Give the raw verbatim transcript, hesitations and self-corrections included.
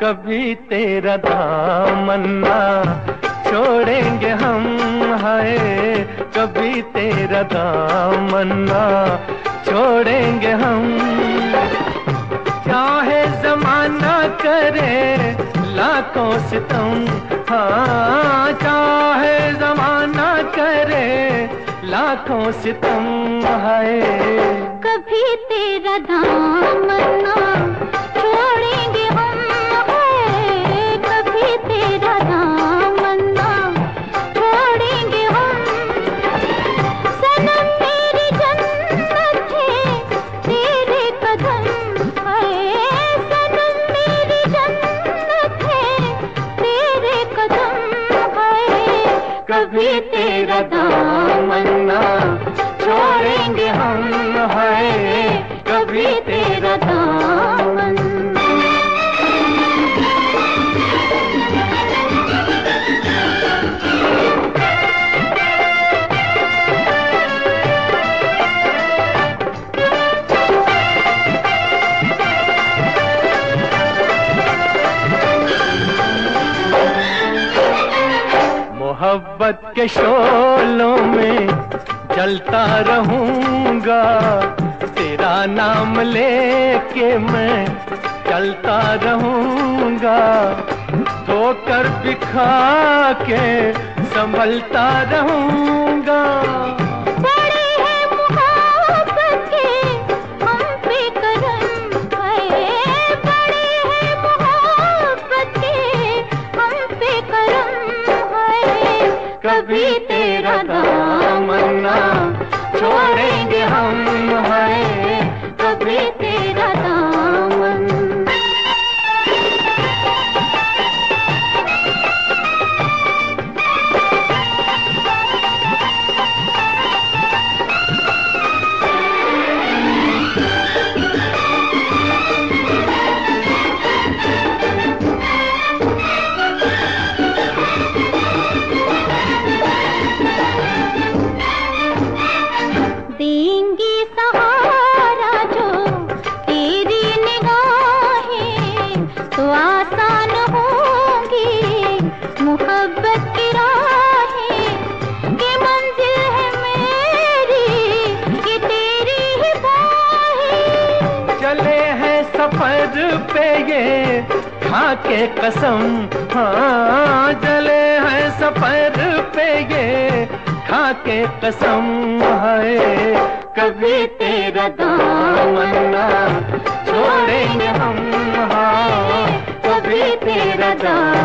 कभी तेरा दामन्ना छोड़ेंगे हम, हाय कभी तेरा दामन्ना छोड़ेंगे हम। चाहे जमाना करे लाखों सितम, हाँ चाहे जमाना करे लाखों सितम, हाय कभी तेरा दामन्ना छोड़ेंगे हम, हाय कभी तेरा दामन्ना छोड़ेंगे हम। सनम मेरी जन्नत है तेरे कदम, हाय सनम मेरी जन्नत है तेरे कदम, हाय कभी तेरा दामन्ना छोड़ेंगे हम, हाय कभी तेरा दामन। मोहब्बत के शोलों में जलता रहूंगा, तेरा नाम लेके मैं चलता रहूंगा। धोकर बिखा के संभलता रहूंगा। बड़े हैं मोहब्बत के हम पे करम, हाय बड़े हैं मोहब्बत के हम पे करम, हाय कभी तेरा दामन्ना छोड़ेंगे हम, हाय कभी तेरा दामन। देंगी सहारा जो तेरी निगाहें, तो आसान होंगी मोहब्बत की राहें। कि मंजिल है मेरी ये तेरी ही बाहें। चले हैं सफर पे ये खा के कसम, हाँ चले हैं सफर पे ये खा के कसम, हाय कभी तेरा दामन्ना छोड़ेंगे हम, हाँ कभी तेरा दामन।